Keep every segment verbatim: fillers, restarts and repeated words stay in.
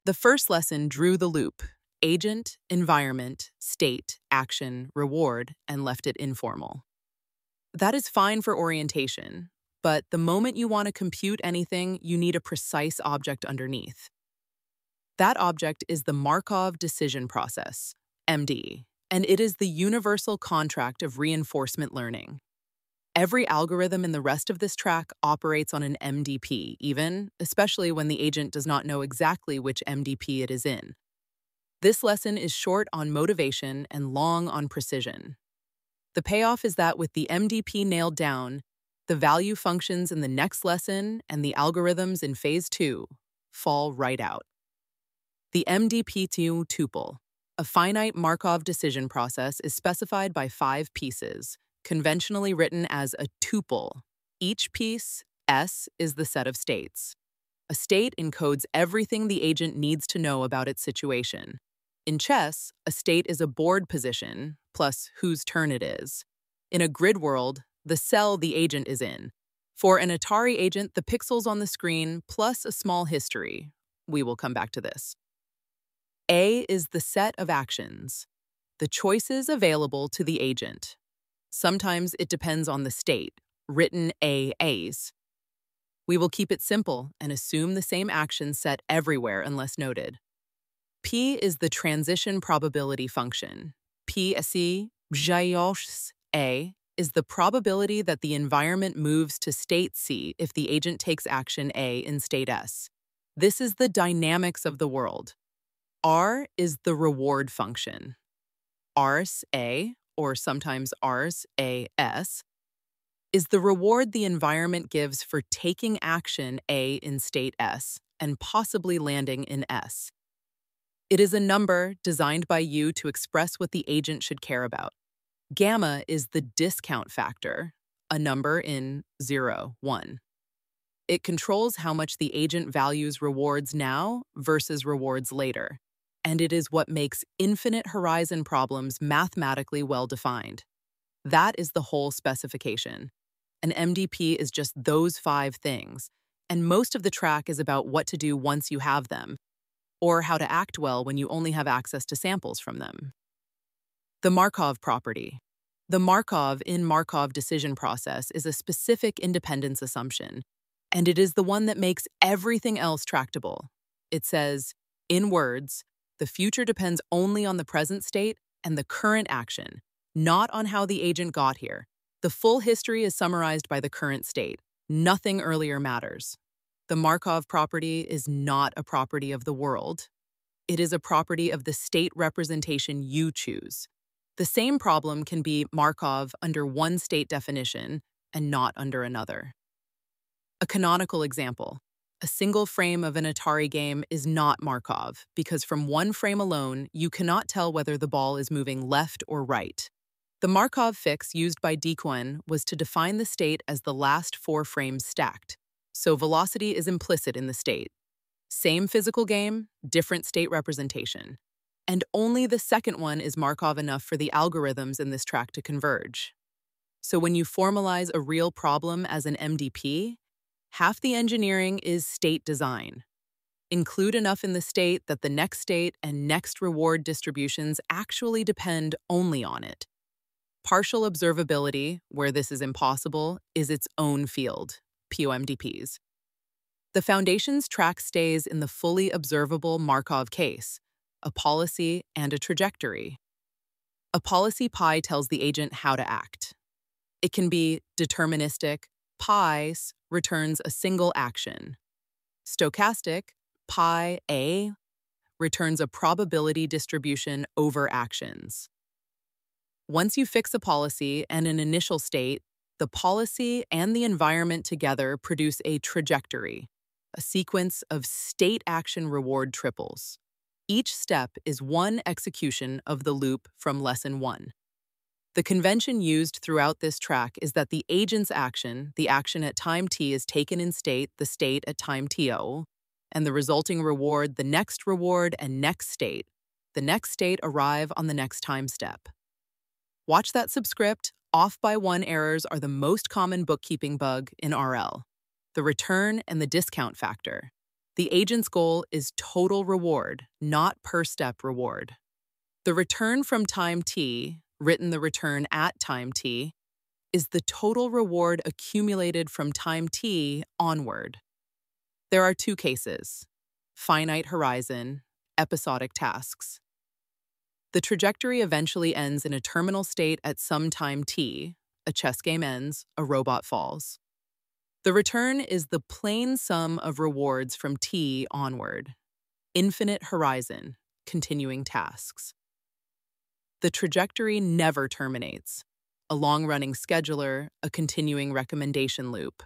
The first lesson drew the loop: agent, environment, state, action, reward, and left it informal. That is fine for orientation, but the moment you want to compute anything, you need a precise object underneath. That object is the Markov decision process, M D, and it is the universal contract of reinforcement learning. Every algorithm in the rest of this track operates on an M D P, even, especially when the agent does not know exactly which M D P it is in. This lesson is short on motivation and long on precision. The payoff is that with the M D P nailed down, the value functions in the next lesson and the algorithms in phase two fall right out. The M D P two tuple, a finite Markov decision process, is specified by five pieces, conventionally written as a tuple. Each piece, S, is the set of states. A state encodes everything the agent needs to know about its situation. In chess, a state is a board position, plus whose turn it is. In a grid world, the cell the agent is in. For an Atari agent, the pixels on the screen, plus a small history. We will come back to this. A is the set of actions, the choices available to the agent. Sometimes it depends on the state, written A As. We will keep it simple and assume the same action set everywhere unless noted. P is the transition probability function. P C, A, is the probability that the environment moves to state C if the agent takes action A in state S. This is the dynamics of the world. R is the reward function. Ars A, or sometimes Ars A S, is the reward the environment gives for taking action A in state S and possibly landing in S. It is a number designed by you to express what the agent should care about. Gamma is the discount factor, a number in zero, one. It controls how much the agent values rewards now versus rewards later, and it is what makes infinite horizon problems mathematically well-defined. That is the whole specification. An M D P is just those five things, and most of the track is about what to do once you have them, or how to act well when you only have access to samples from them. The Markov property. The Markov in Markov decision process is a specific independence assumption, and it is the one that makes everything else tractable. It says, in words, the future depends only on the present state and the current action, not on how the agent got here. The full history is summarized by the current state. Nothing earlier matters. The Markov property is not a property of the world. It is a property of the state representation you choose. The same problem can be Markov under one state definition and not under another. A canonical example. A single frame of an Atari game is not Markov because from one frame alone, you cannot tell whether the ball is moving left or right. The Markov fix used by Dequan was to define the state as the last four frames stacked, so velocity is implicit in the state. Same physical game, different state representation. And only the second one is Markov enough for the algorithms in this track to converge. So when you formalize a real problem as an M D P, half the engineering is state design. Include enough in the state that the next state and next reward distributions actually depend only on it. Partial observability, where this is impossible, is its own field, P O M D Ps. The Foundation's track stays in the fully observable Markov case, a policy and a trajectory. A policy pi tells the agent how to act. It can be deterministic, pi returns a single action. Stochastic, pi A, returns a probability distribution over actions. Once you fix a policy and an initial state, the policy and the environment together produce a trajectory, a sequence of state action reward triples. Each step is one execution of the loop from lesson one. The convention used throughout this track is that the agent's action, the action at time t, is taken in state, the state at time to, and the resulting reward, the next reward and next state, the next state arrive on the next time step. Watch that subscript. Off by one errors are the most common bookkeeping bug in R L. The return and the discount factor. The agent's goal is total reward, not per-step reward. The return from time t, written the return at time t, is the total reward accumulated from time t onward. There are two cases: finite horizon, episodic tasks. The trajectory eventually ends in a terminal state at some time t. A chess game ends, a robot falls. The return is the plain sum of rewards from t onward. Infinite horizon, continuing tasks. The trajectory never terminates. A long-running scheduler, a continuing recommendation loop.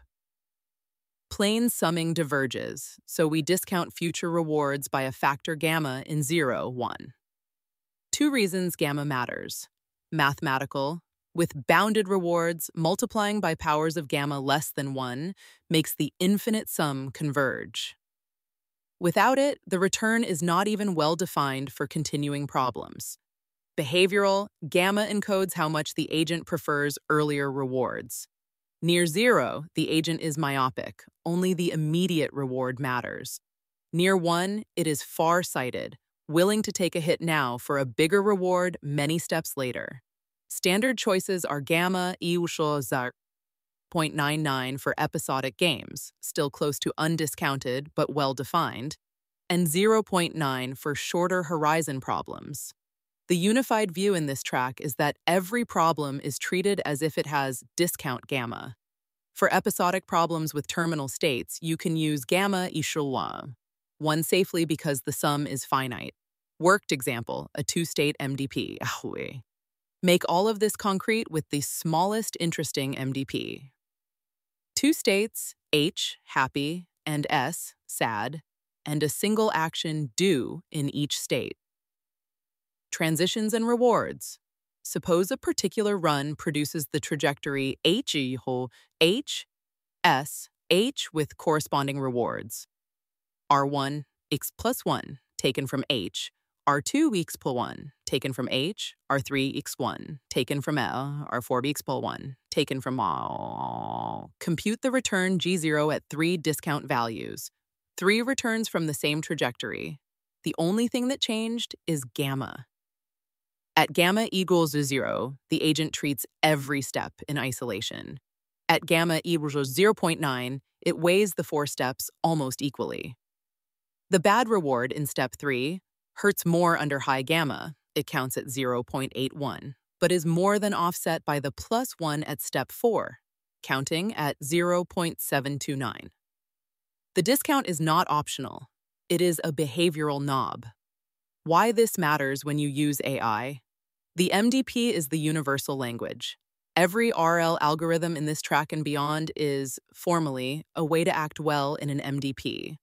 Plain summing diverges, so we discount future rewards by a factor gamma in zero, one. Two reasons gamma matters. Mathematical. With bounded rewards, multiplying by powers of gamma less than one makes the infinite sum converge. Without it, the return is not even well-defined for continuing problems. Behavioral, gamma encodes how much the agent prefers earlier rewards. Near zero, the agent is myopic. Only the immediate reward matters. Near one, it is far-sighted, willing to take a hit now for a bigger reward many steps later. Standard choices are gamma zero point nine nine for episodic games, still close to undiscounted but well-defined, and zero point nine for shorter horizon problems. The unified view in this track is that every problem is treated as if it has discount gamma. For episodic problems with terminal states, you can use gamma echelon, one safely because the sum is finite. Worked example, a two-state M D P. Make all of this concrete with the smallest interesting M D P. Two states, H, happy, and S, sad, and a single action, do, in each state. Transitions and rewards. Suppose a particular run produces the trajectory H, H, S, H with corresponding rewards. R one, x plus one, taken from H. R two, x plus one, taken from H. R three, x one, taken from L. R four, x plus one, taken from L. Compute the return G zero at three discount values. Three returns from the same trajectory. The only thing that changed is gamma. At gamma equals zero, the agent treats every step in isolation. At gamma equals zero point nine, it weighs the four steps almost equally. The bad reward in step three hurts more under high gamma, it counts at zero point eight one, but is more than offset by the plus one at step four, counting at zero point seven two nine. The discount is not optional. It is a behavioral knob. Why this matters when you use A I? The M D P is the universal language. Every R L algorithm in this track and beyond is, formally, a way to act well in an M D P.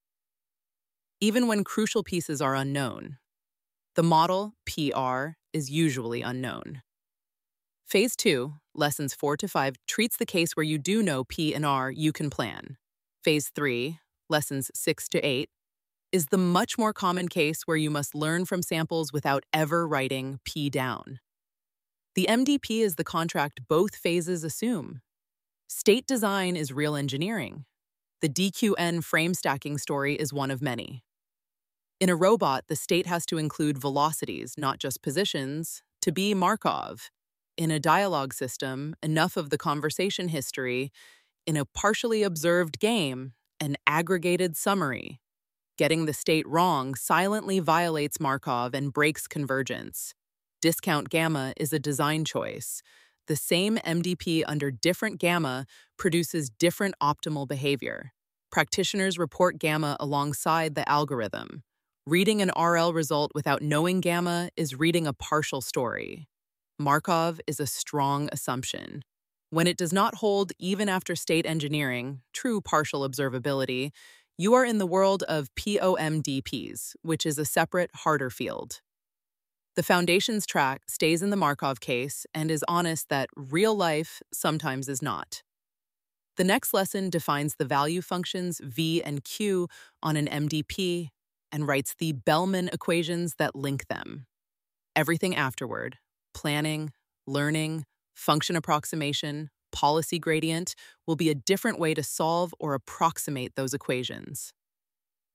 Even when crucial pieces are unknown. The model, P R, is usually unknown. Phase two, lessons four to five, treats the case where you do know P and R you can plan. Phase three, lessons six to eight, is the much more common case where you must learn from samples without ever writing P down. The M D P is the contract both phases assume. State design is real engineering. The D Q N frame stacking story is one of many. In a robot, the state has to include velocities, not just positions, to be Markov. In a dialogue system, enough of the conversation history. In a partially observed game, an aggregated summary. Getting the state wrong silently violates Markov and breaks convergence. Discount gamma is a design choice. The same M D P under different gamma produces different optimal behavior. Practitioners report gamma alongside the algorithm. Reading an R L result without knowing gamma is reading a partial story. Markov is a strong assumption. When it does not hold even after state engineering, true partial observability, you are in the world of P O M D Ps, which is a separate, harder field. The foundations track stays in the Markov case and is honest that real life sometimes is not. The next lesson defines the value functions V and Q on an M D P and writes the Bellman equations that link them. Everything afterward, planning, learning, function approximation, policy gradient, will be a different way to solve or approximate those equations.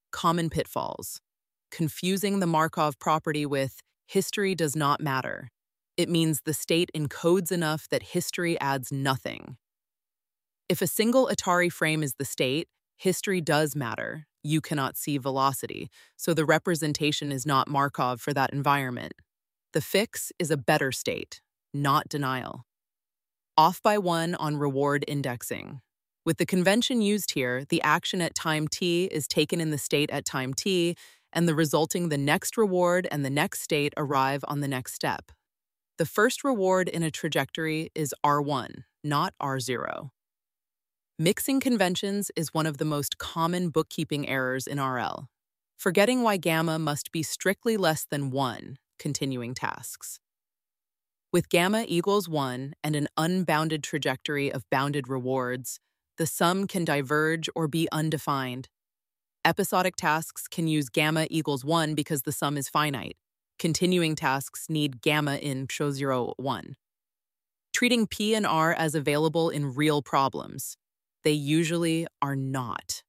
Common pitfalls. Confusing the Markov property with history does not matter. It means the state encodes enough that history adds nothing. If a single Atari frame is the state, history does matter. You cannot see velocity, so the representation is not Markov for that environment. The fix is a better state, not denial. Off by one on reward indexing. With the convention used here, the action at time t is taken in the state at time t, and the resulting the next reward and the next state arrive on the next step. The first reward in a trajectory is R one, not R zero. Mixing conventions is one of the most common bookkeeping errors in R L. Forgetting why gamma must be strictly less than one, continuing tasks. With gamma equals one and an unbounded trajectory of bounded rewards, the sum can diverge or be undefined. Episodic tasks can use gamma equals one because the sum is finite. Continuing tasks need gamma in show zero, one. Treating P and R as available in real problems. They usually are not.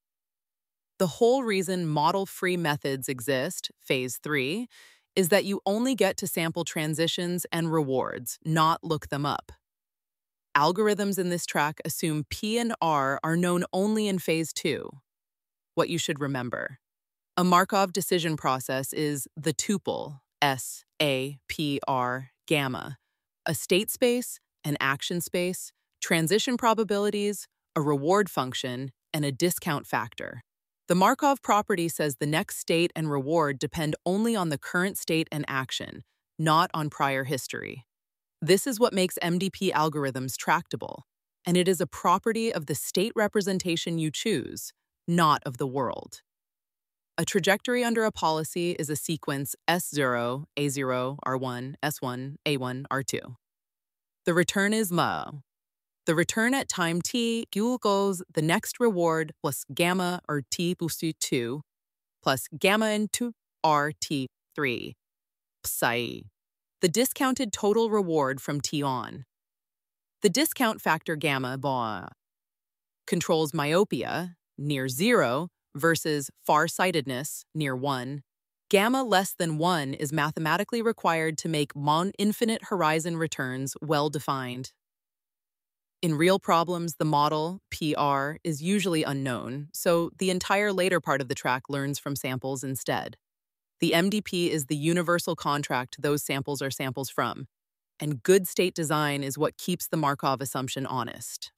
The whole reason model-free methods exist, phase three, is that you only get to sample transitions and rewards, not look them up. Algorithms in this track assume P and R are known only in phase two. What you should remember. A Markov decision process is the tuple, S, A, P, R, gamma, a state space, an action space, transition probabilities, a reward function, and a discount factor. The Markov property says the next state and reward depend only on the current state and action, not on prior history. This is what makes M D P algorithms tractable, and it is a property of the state representation you choose, not of the world. A trajectory under a policy is a sequence S zero, A zero, R one, S one, A one, R two. The return is M A. The return at time t equals the next reward plus gamma or t boosted two plus gamma into R t three. Psi. The discounted total reward from t on. The discount factor gamma ba controls myopia, near zero, versus farsightedness, near one. Gamma less than one is mathematically required to make non-infinite horizon returns well-defined. In real problems, the model, P R, is usually unknown, so the entire later part of the track learns from samples instead. The M D P is the universal contract those samples are samples from, and good state design is what keeps the Markov assumption honest.